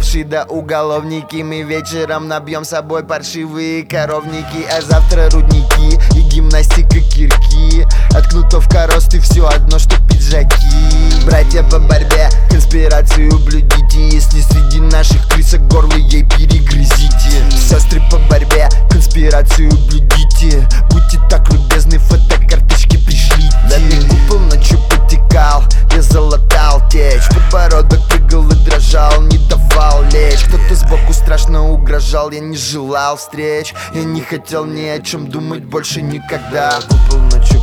Порши да уголовники. Мы вечером набьем с собой паршивые коровники, а завтра рудники и гимнастика кирки. От кнутовка рост и все одно, что пиджаки. Братья по борьбе, конспирацию блюдите. Если среди наших крысок горло ей перегрызите. Сестры по борьбе, конспирацию блюдите. Будьте так любезны, фотокарточки пришлите. На берегу полночью потекал, я залатал течь. Подбородок прыгал и дрожал, не давал лечь. Кто-то сбоку страшно угрожал, я не желал встреч. Я не хотел ни о чем думать больше никогда. По полночи